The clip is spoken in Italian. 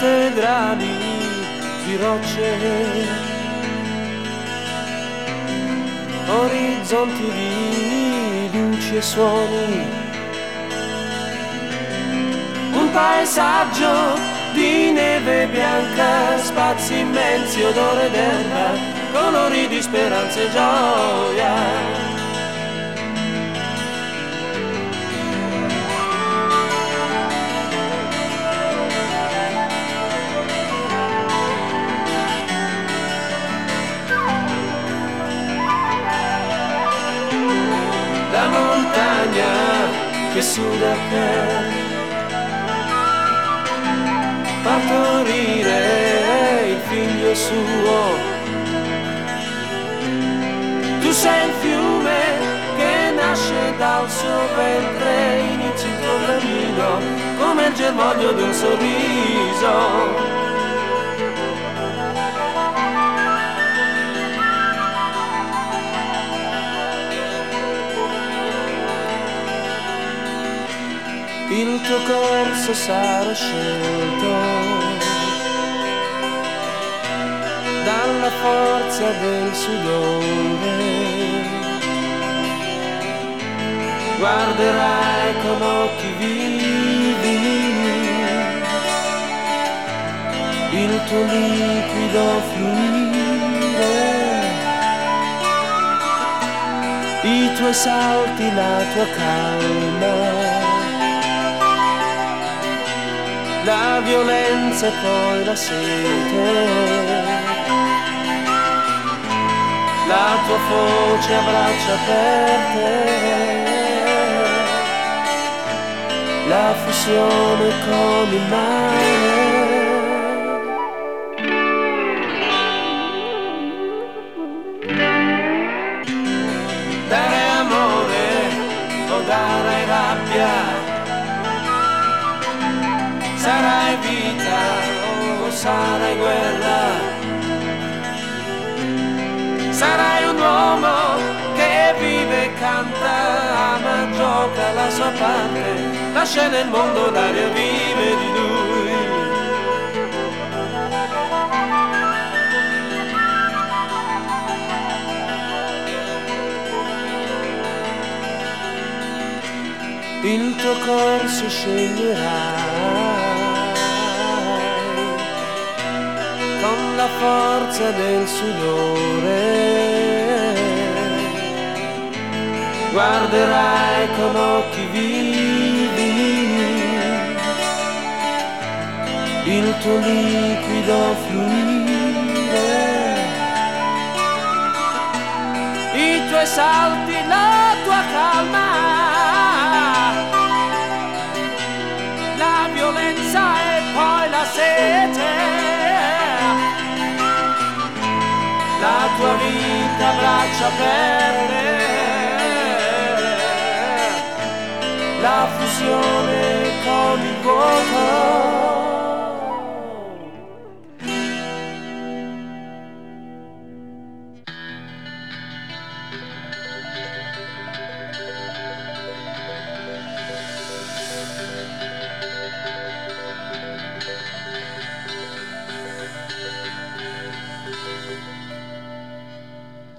cattedrali di rocce, orizzonti di luci e suoni, un paesaggio di neve bianca, spazi immensi, odore d'erba, colori di speranza e gioia. La montagna che suda per partorire il figlio suo. Tu sei il fiume che nasce dal suo ventre, inizi il tuo cammino come il germoglio di un sorriso. Il tuo corso sarà scelto dalla forza del sudore. Guarderai con occhi vivi il tuo liquido fluire, i tuoi salti, la tua calma, la violenza e poi la sete, la tua voce a braccia aperte, la fusione con il mare. Dare amore o dare rabbia, sarai vita o sarai guerra, sarai un uomo che vive e canta, ama, gioca la sua parte, lascia nel mondo l'aria vive di lui. Il tuo corso sceglierai con la forza del sudore, guarderai con occhi vivi il tuo liquido fluire, i tuoi salti, la tua calma, la violenza e poi la sete, la tua vita a braccia aperte, la fusione con il vuoto.